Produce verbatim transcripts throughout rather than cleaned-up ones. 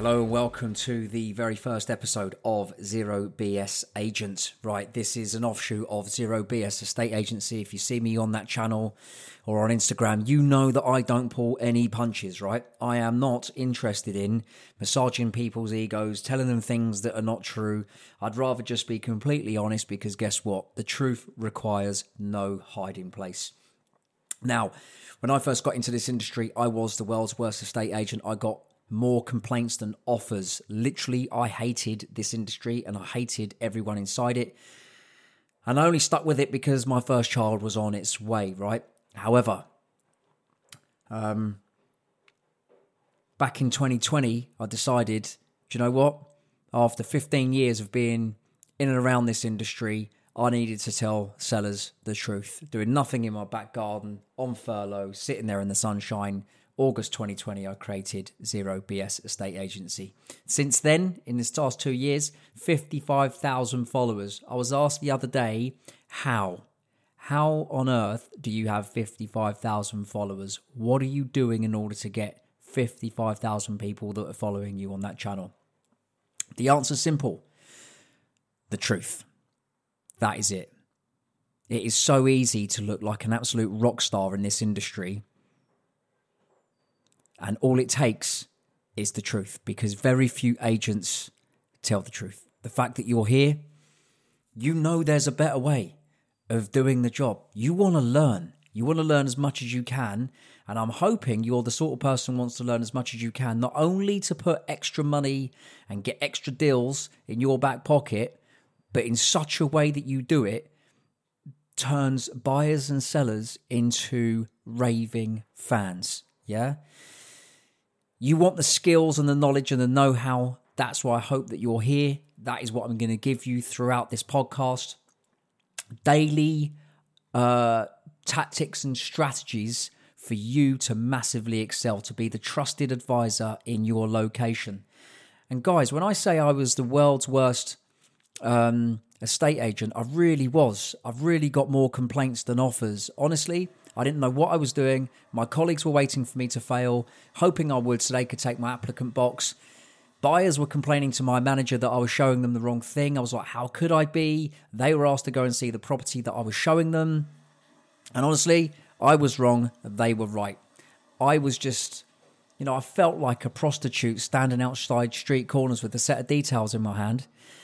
Hello and welcome to the very first episode of Zero B S Agent. Right, this is an offshoot of Zero B S Estate Agency. If you see me on that channel or on Instagram, you know that I don't pull any punches, right? I am not interested in massaging people's egos, telling them things that are not true. I'd rather just be completely honest because guess what? The truth requires no hiding place. Now, when I first got into this industry, I was the world's worst estate agent. I got more complaints than offers. Literally, I hated this industry and I hated everyone inside it. And I only stuck with it because my first child was on its way, right? However, um, back in twenty twenty, I decided, do you know what? After fifteen years of being in and around this industry, I needed to tell sellers the truth. Doing nothing in my back garden, on furlough, sitting there in the sunshine. August twenty twenty, I created Zero B S Estate Agency. Since then, in this past two years, fifty-five thousand followers. I was asked the other day, how? How on earth do you have fifty-five thousand followers? What are you doing in order to get fifty-five thousand people that are following you on that channel? The answer's simple. The truth. That is it. It is so easy to look like an absolute rock star in this industry. And all it takes is the truth, because very few agents tell the truth. The fact that you're here, you know there's a better way of doing the job. You want to learn. You want to learn as much as you can. And I'm hoping you're the sort of person who wants to learn as much as you can, not only to put extra money and get extra deals in your back pocket, but in such a way that you do it turns buyers and sellers into raving fans. Yeah? You want the skills and the knowledge and the know-how. That's why I hope that you're here. That is what I'm going to give you throughout this podcast. Daily uh, tactics and strategies for you to massively excel, to be the trusted advisor in your location. And guys, when I say I was the world's worst um, estate agent, I really was. I've really got more complaints than offers. Honestly, I didn't know what I was doing. My colleagues were waiting for me to fail, hoping I would so they could take my applicant box. Buyers were complaining to my manager that I was showing them the wrong thing. I was like, how could I be? They were asked to go and see the property that I was showing them. And honestly, I was wrong. They were right. I was just, you know, I felt like a prostitute standing outside street corners with a set of details in my hand.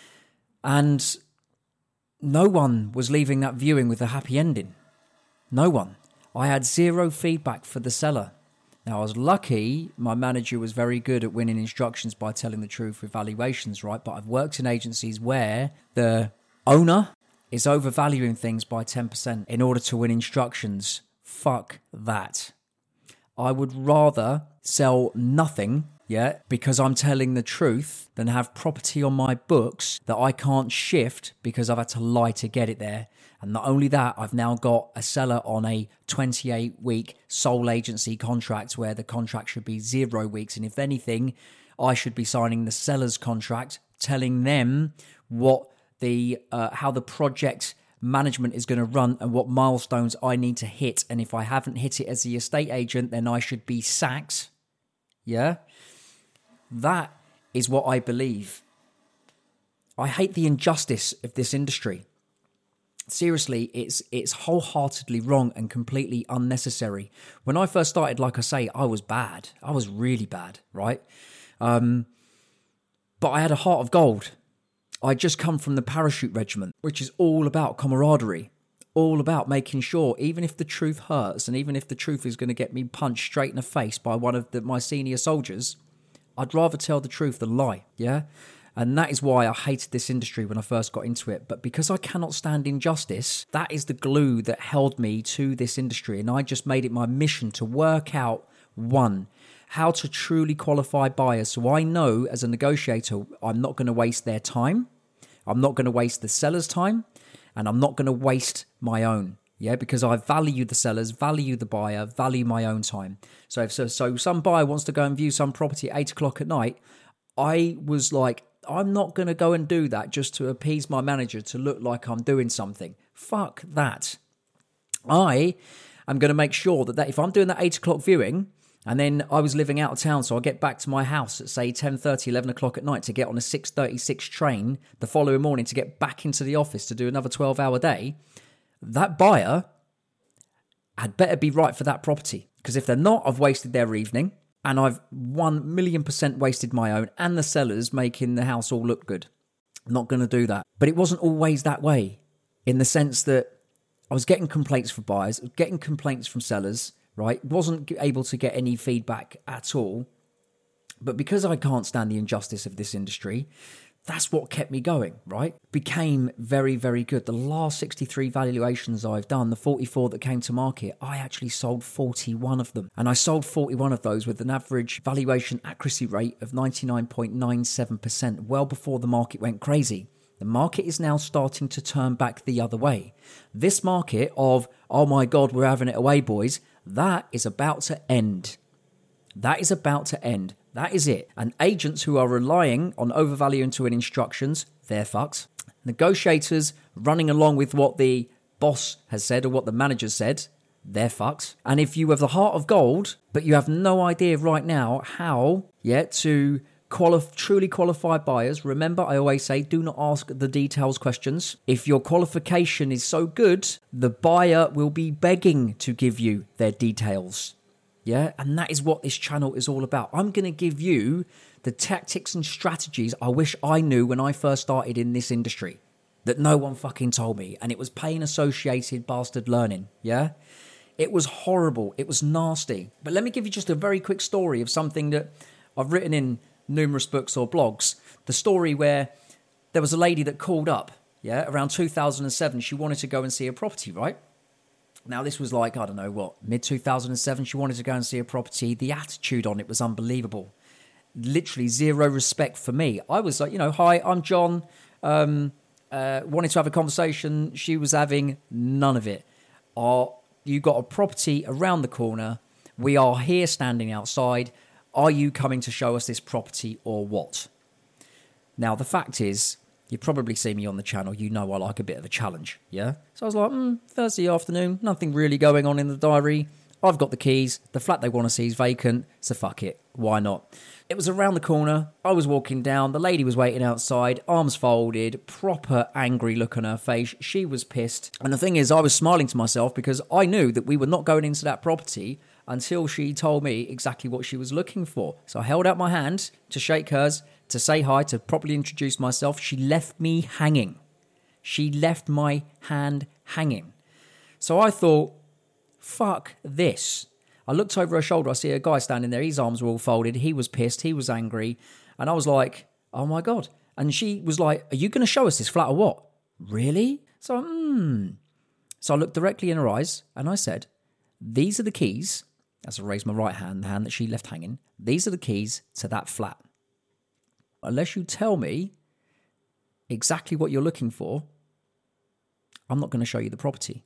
And no one was leaving that viewing with a happy ending. No one. I had zero feedback for the seller. Now, I was lucky my manager was very good at winning instructions by telling the truth with valuations, right? But I've worked in agencies where the owner is overvaluing things by ten percent in order to win instructions. Fuck that. I would rather sell nothing, yeah, because I'm telling the truth, than have property on my books that I can't shift because I've had to lie to get it there. And not only that, I've now got a seller on a twenty-eight week sole agency contract where the contract should be zero weeks. And if anything, I should be signing the seller's contract, telling them what the uh, how the project management is going to run and what milestones I need to hit. And if I haven't hit it as the estate agent, then I should be sacked. Yeah? That is what I believe. I hate the injustice of this industry. Seriously, it's it's wholeheartedly wrong and completely unnecessary. When I first started, like I say, I was bad. I was really bad, right? Um, but I had a heart of gold. I just come from the parachute regiment, which is all about camaraderie, all about making sure, even if the truth hurts and even if the truth is going to get me punched straight in the face by one of the, my senior soldiers, I'd rather tell the truth than lie, yeah? And that is why I hated this industry when I first got into it. But because I cannot stand injustice, that is the glue that held me to this industry. And I just made it my mission to work out, one, how to truly qualify buyers. So I know as a negotiator, I'm not going to waste their time. I'm not going to waste the seller's time. And I'm not going to waste my own. Yeah, because I value the sellers, value the buyer, value my own time. So if so, so some buyer wants to go and view some property at eight o'clock at night, I was like, I'm not going to go and do that just to appease my manager to look like I'm doing something. Fuck that. I am going to make sure that, that if I'm doing that eight o'clock viewing And then I was living out of town, so I get back to my house at, say, ten thirty, eleven o'clock at night to get on a six thirty-six train the following morning to get back into the office to do another twelve-hour day. That buyer had better be right for that property. Because if they're not, I've wasted their evening, and I've one million percent wasted my own and the sellers making the house all look good. I'm not going to do that. But it wasn't always that way, in the sense that I was getting complaints from buyers, getting complaints from sellers, right? Wasn't able to get any feedback at all. But because I can't stand the injustice of this industry, that's what kept me going, right? Became very, very good. The last sixty-three valuations I've done, the forty-four that came to market, I actually sold forty-one of them. And I sold forty-one of those with an average valuation accuracy rate of ninety-nine point nine seven percent, well before the market went crazy. The market is now starting to turn back the other way. This market of, oh my God, we're having it away, boys, that is about to end. That is about to end. That is it. And agents who are relying on overvaluing to win instructions, they're fucked. Negotiators running along with what the boss has said or what the manager said, they're fucked. And if you have the heart of gold, but you have no idea right now how, yeah, to quali- truly qualified buyers, remember I always say, do not ask the details questions. If your qualification is so good, the buyer will be begging to give you their details. Yeah, and that is what this channel is all about. I'm going to give you the tactics and strategies I wish I knew when I first started in this industry that no one fucking told me. And it was pain-associated bastard learning, yeah? It was horrible. It was nasty. But let me give you just a very quick story of something that I've written in numerous books or blogs. The story where there was a lady that called up, yeah, around two thousand seven. She wanted to go and see a property, right? Now, this was like, I don't know what, mid two thousand seven. She wanted to go and see a property. The attitude on it was unbelievable. Literally zero respect for me. I was like, you know, hi, I'm John. Um, uh, wanted to have a conversation. She was having none of it. Are you got a property around the corner? We are here standing outside. Are you coming to show us this property or what? Now, the fact is, you probably see me on the channel. You know I like a bit of a challenge, yeah? So I was like, mm, Thursday afternoon, nothing really going on in the diary. I've got the keys. The flat they want to see is vacant, so fuck it. Why not? It was around the corner. I was walking down. The lady was waiting outside, arms folded, proper angry look on her face. She was pissed. And the thing is, I was smiling to myself because I knew that we were not going into that property until she told me exactly what she was looking for. So I held out my hand to shake hers, to say hi, to properly introduce myself. She left me hanging. She left my hand hanging. So I thought, fuck this. I looked over her shoulder. I see a guy standing there. His arms were all folded. He was pissed. He was angry. And I was like, oh my God. And she was like, are you going to show us this flat or what? Really? So, hmm. So I looked directly in her eyes and I said, these are the keys. As I raised my right hand, the hand that she left hanging. These are the keys to that flat. Unless you tell me exactly what you're looking for, I'm not going to show you the property.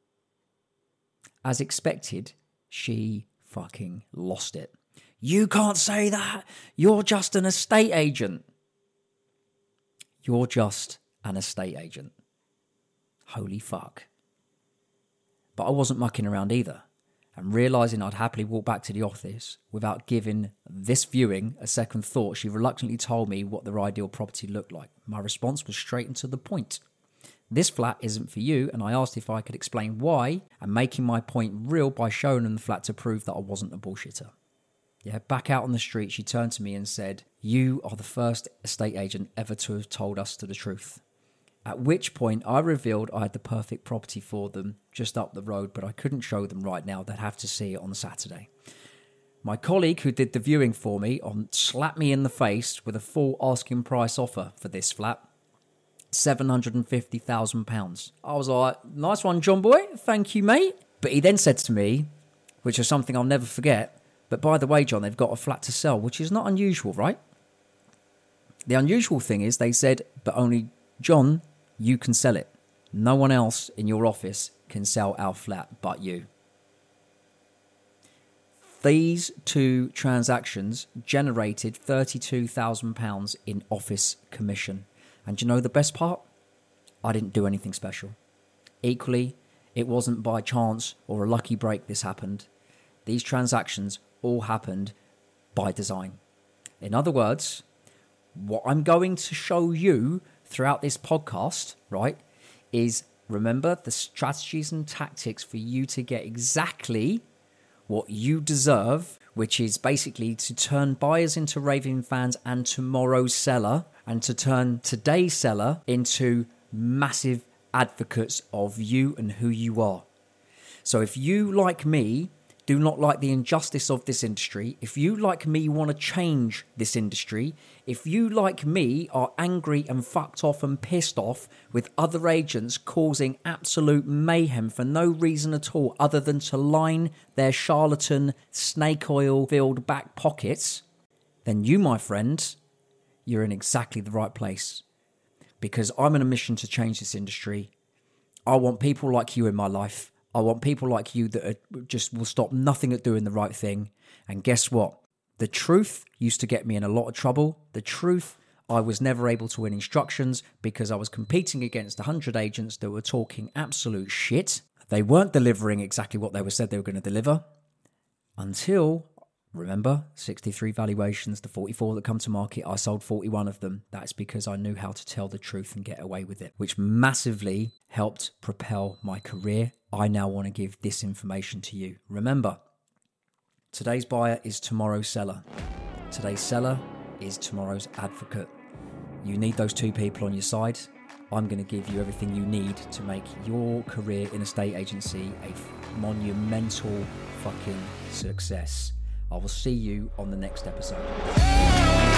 As expected, she fucking lost it. You can't say that. You're just an estate agent. You're just an estate agent. Holy fuck. But I wasn't mucking around either. And realising I'd happily walk back to the office without giving this viewing a second thought, she reluctantly told me what their ideal property looked like. My response was straight and to the point. This flat isn't for you, and I asked if I could explain why, and making my point real by showing them the flat to prove that I wasn't a bullshitter. Yeah, back out on the street, she turned to me and said, you are the first estate agent ever to have told us the truth. At which point I revealed I had the perfect property for them just up the road, but I couldn't show them right now. They'd have to see it on Saturday. My colleague who did the viewing for me on slapped me in the face with a full asking price offer for this flat. seven hundred fifty thousand pounds. I was like, nice one, John boy. Thank you, mate. But he then said to me, which is something I'll never forget, but by the way, John, they've got a flat to sell, which is not unusual, right? The unusual thing is they said, but only John, you can sell it. No one else in your office can sell our flat but you. These two transactions generated thirty-two thousand pounds in office commission. And do you know the best part? I didn't do anything special. Equally, it wasn't by chance or a lucky break this happened. These transactions all happened by design. In other words, what I'm going to show you throughout this podcast, right, is remember the strategies and tactics for you to get exactly what you deserve, which is basically to turn buyers into raving fans and tomorrow's seller, and to turn today's seller into massive advocates of you and who you are. So if you, like me, do not like the injustice of this industry, if you, like me, want to change this industry, if you, like me, are angry and fucked off and pissed off with other agents causing absolute mayhem for no reason at all other than to line their charlatan, snake oil-filled back pockets, then you, my friend, you're in exactly the right place. Because I'm on a mission to change this industry. I want people like you in my life. I want people like you that are just will stop nothing at doing the right thing. And guess what? The truth used to get me in a lot of trouble. The truth, I was never able to win instructions because I was competing against one hundred agents that were talking absolute shit. They weren't delivering exactly what they were said they were going to deliver until, remember, sixty-three valuations, the forty-four that come to market, I sold forty-one of them. That's because I knew how to tell the truth and get away with it, which massively helped propel my career. I now want to give this information to you. Remember, today's buyer is tomorrow's seller. Today's seller is tomorrow's advocate. You need those two people on your side. I'm going to give you everything you need to make your career in a estate agency a monumental fucking success. I will see you on the next episode.